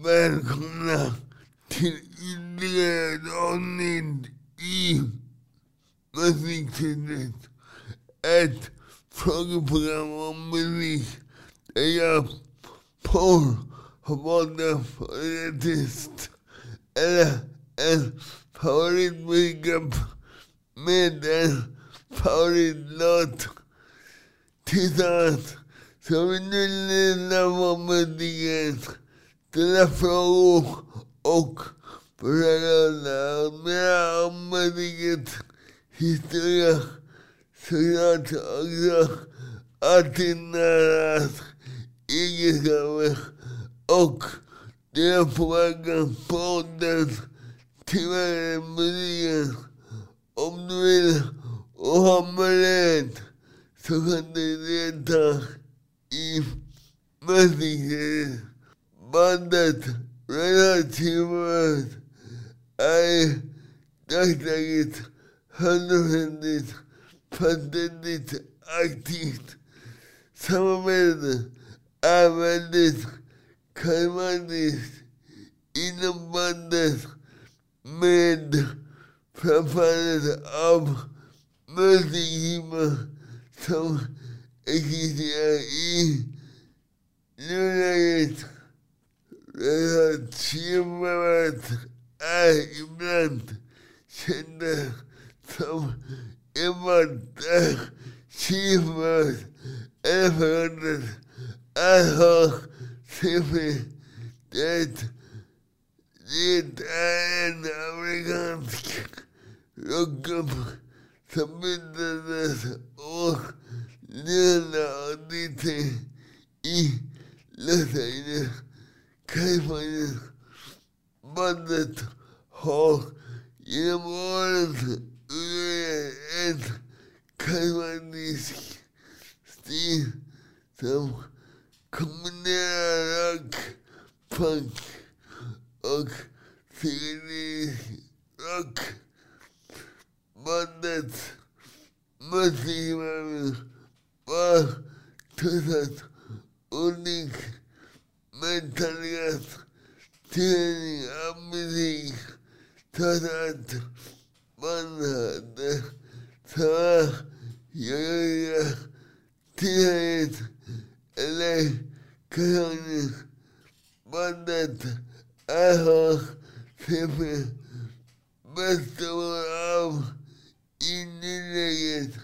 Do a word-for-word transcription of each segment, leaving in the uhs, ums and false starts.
välkomna till ytterligare ett avsnitt i Musikhuset. Ett frågeprogram om musik där jag, Paul, har valt en favoritist eller en favoritmusikgrupp med en favoritlåt tillsammans. Så vi nu lyssnar på musiken, ställa frågor och försöka lära mer om musikens historia. Såklart också artisternas egenskaper och deras påverkan på den tillverkade musiken. Om du vill och har möjlighet så kan du delta i musikhuset. Bandet Relativt är i dagsläget hundraprocentigt patentigt aktivt. Samarbetet är väldigt karismatiskt inom bandet med framförandet av musikgivare som existerar i nuläget. Relativet är ibland kända som enbart Kiefers eller förhållandet att ha C P. Det, det är en amerikansk rockgrupp som bildades år niohundraåttiotre i Los Angeles, Kalifornien. Bandet har genom åren utvecklat en karismatisk stil som kombinerar rock, punk och psykedelisk rock. Bandets musikvärld var totalt unik med Metallicas tillgång av musik, trots att man hade samma geografiska tillhörighet eller kanonisk. Bandet har C P består av i nuläget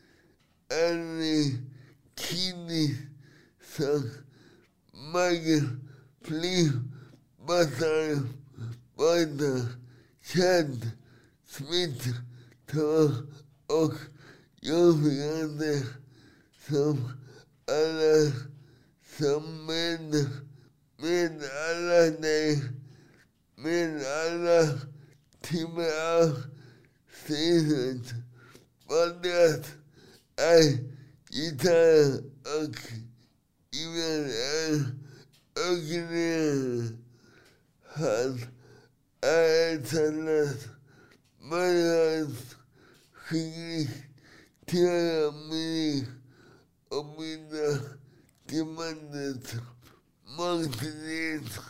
Annie Kinney som Michael Flynn basare Walter Chad Smith Thor och John Frikander som alla som med med alla dig med alla timmar av steget. Bandet är gitarr och ibland är ögonen. Han är ett annat manligt skickligt till att göra musik och bilda till bandet mångsidigt.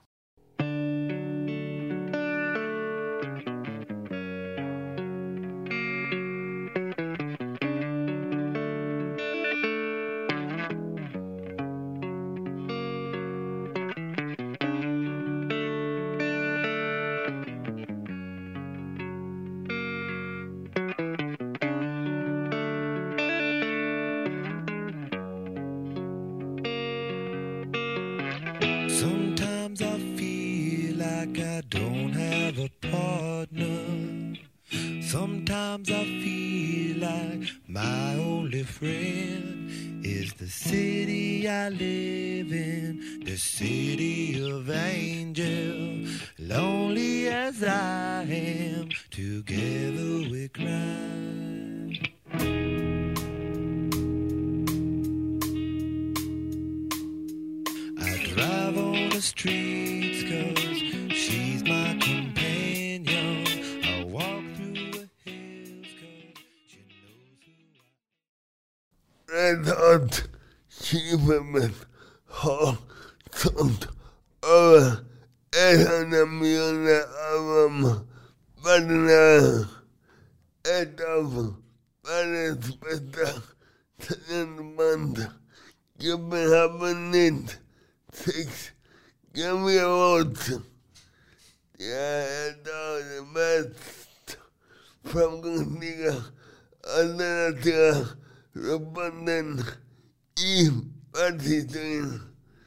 Sometimes I feel like I don't have a partner. Sometimes I feel like my only friend is the city I live in, the city of angels. Lonely as I am, together we cry. Drive on the streets cause she's my companion. I walk through the hills cause she knows who I am. Red Hot Chili Peppers har sålt över una millones álbum para esta para respetar la banda que me happen six give me a vote. Yeah, the best from Gundiga Alternativa responden y participen.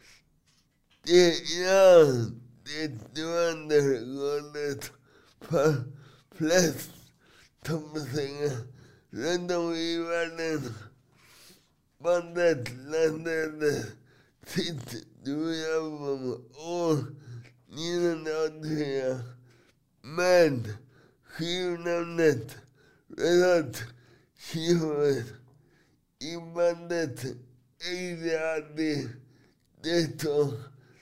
Ya, de banda recordes para Flex Thompson Random Event Bandet Landed Sit Do Album or Nina Nadia Mad Humanet Result Shiver Ibandet Eidade Deto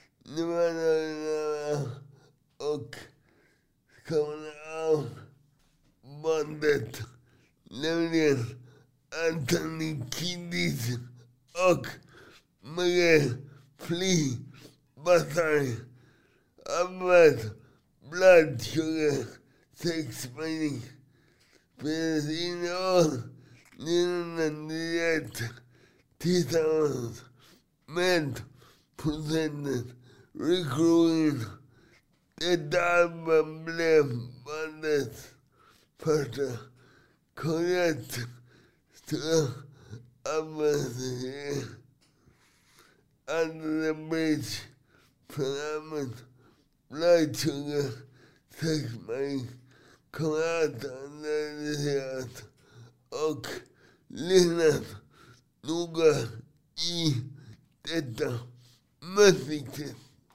Numero Ok Coming out Bandet Levnian Anthony Kiddis Ok Miguel Flea Basari Ahmed Blood Sugar Sex Money Pedicino Nina Diet Titans Meant Presented Recruiting The Diamond Blame Bandits Pata Correct To Amazon Under the bridge Pyramid Blood Sugar Sex Money Correct Under the Earth Oak Linus Nuga E Teta Music.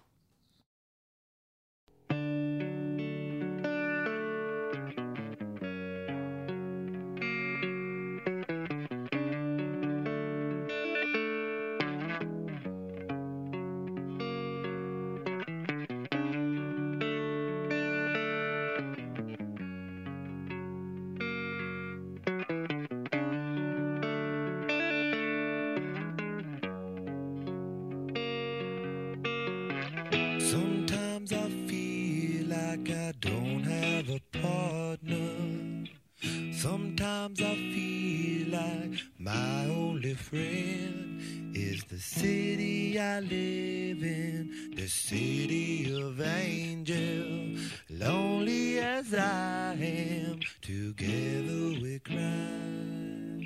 Sometimes I feel like I don't have a partner. Sometimes I feel like my only friend is the city I live in, the city of angel. Lonely as I am, together we cry.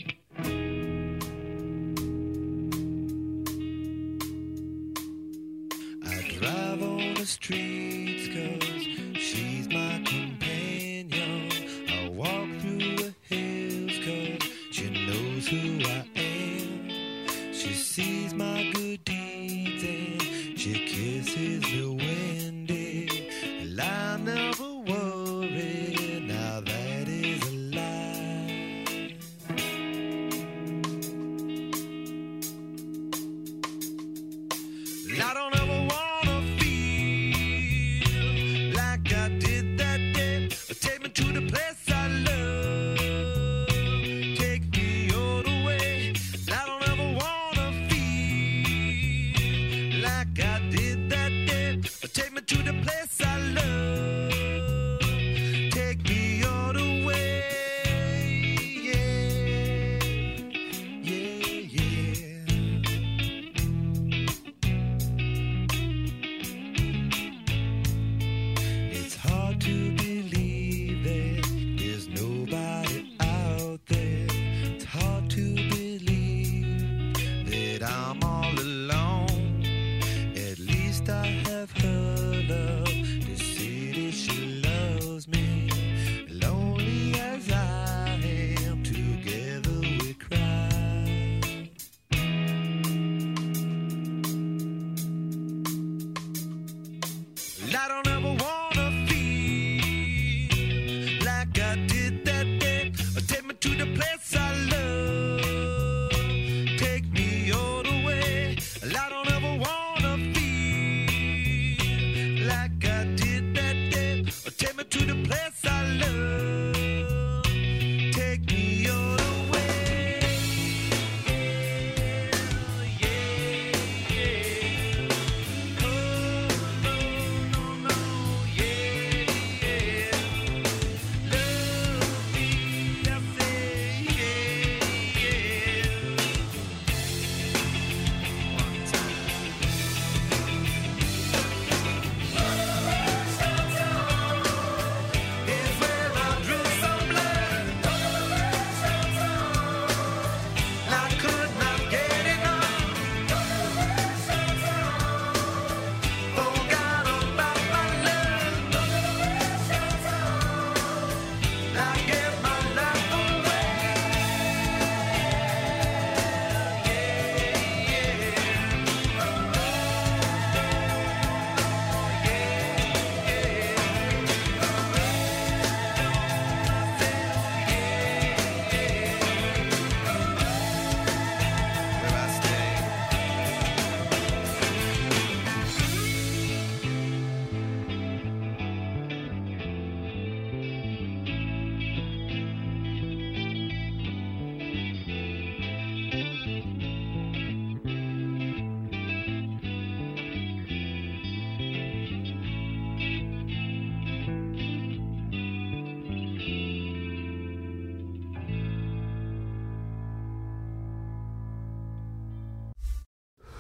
I drive on the streets 'cause she's my companion. I walk through the hills 'cause she knows who I am. She sees my good deeds and she kisses the windy. And I never worry, now that is a lie. I don't ever wanna feel like I did that day. Take me to the place I love. Take me all the way. I don't ever wanna feel like I did that day. Take me to the place I love. Take me all the way. Yeah, yeah, yeah. It's hard to believe that there's nobody out there. It's hard to believe that I'm all alone. At least I have her love. The city, she loves me. Lonely as I am, together we cry. I don't ever wanna feel like I did that day. Take me to the place I love. Take me all the way. I don't ever wanna feel like I did that day. Take me to the place I love. Take me all the way. Yeah, yeah, yeah. Oh, no, no, no.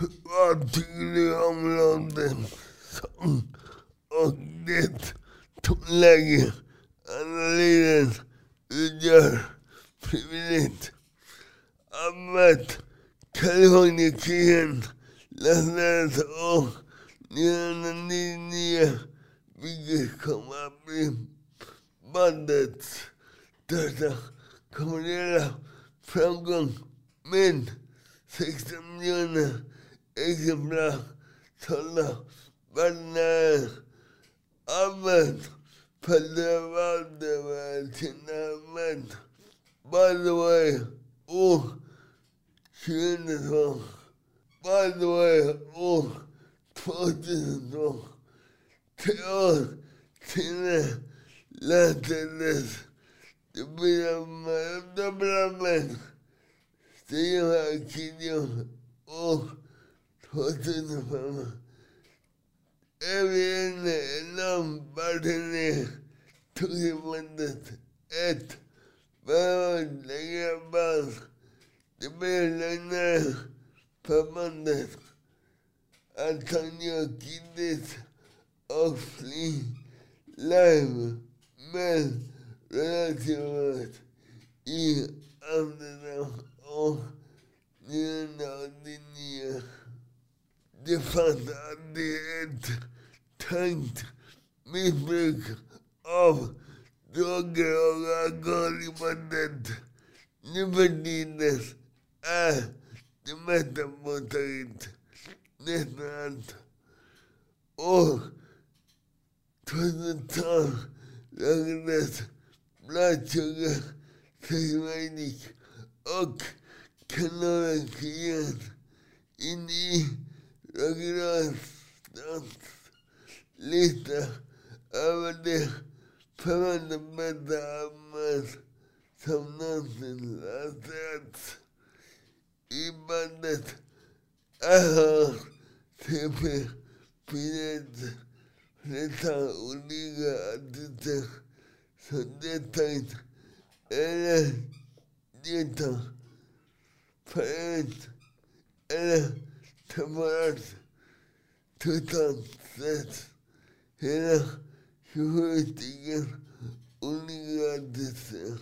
vad tycker du om låten sång och det tonläge analysen utgör frivilligt? Använt Kalifornien läsades år niohundranittionio, vilket kommer att bli bandets största kommersiella framgång med sexton miljoner exemplar sålda världen över. Använt för det var sina män. By the way, år tjugohundratvå. By the way, år tvåtusentvå. Tre år senare lästes det blir med dubbla män. Steve Kidjo år tvåtusenfem. Även enorm världen tog i bandet ett. Vad lägger band? Det blev lögnare för bandet. Antonio Kiddis och Flea live med relativt i Amsterdam år niohundraåttionio. Det fanns alltid ett tänkt missbruk av droger och alkohol i bandet. Nu för tiden är det mesta påtagligt. Nästan allt. År tvåtusentolv lagades Bloodsugar, Seismic och Kanalkrigen in i Rock'n'Roll lista över de femhundra bästa albumen som någonsin lanserats. I bandet har T P firat flera olika artister som deltagit eller deltar förut eller tillbaks totalt sett hela tjugosju stycken olika artister.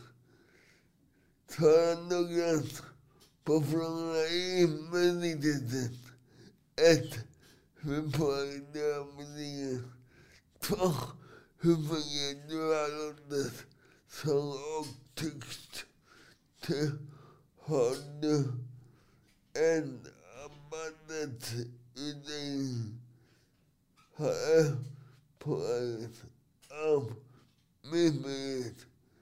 Svara noggrant på frågorna i musiktestet. ett. Hur påverkar musiken? två. Hur fungerar dualåtet sång och text? tre. Har du en av bandets utdelning? Har jag påverkats av missbruket?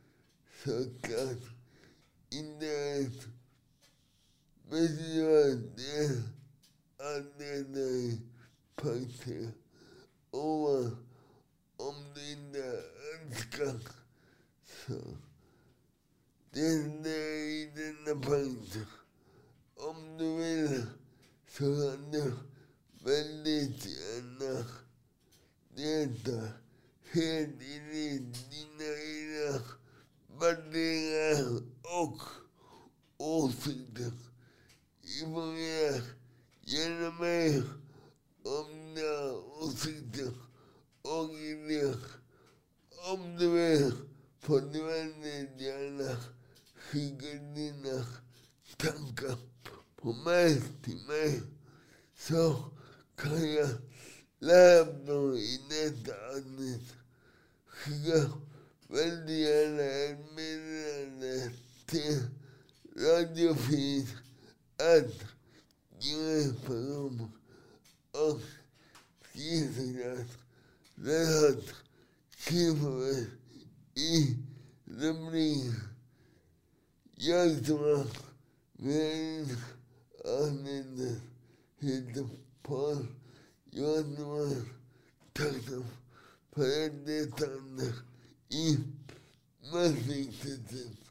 Såklart indirekt. Beskriva det anledningen punkter ovan om du inte önskar så. Det är i denna punkt. Om du vill så kan du väldigt gärna delta helt in i dina egna värderingar och åsikter. Informera gärna mig om dina åsikter och idéer. Om du vill får du väldigt gärna skicka dina tankar på mig till mig så kan jag lära dem i nästa avsnitt. Skicka väldigt gärna ett meddelande till radiofil att gmail punkt com och skriv såklart rätt skriver i rubriken. Jag tror med avsnittet heter Paul Johansson. Tack för ett deltagande i musiktestet.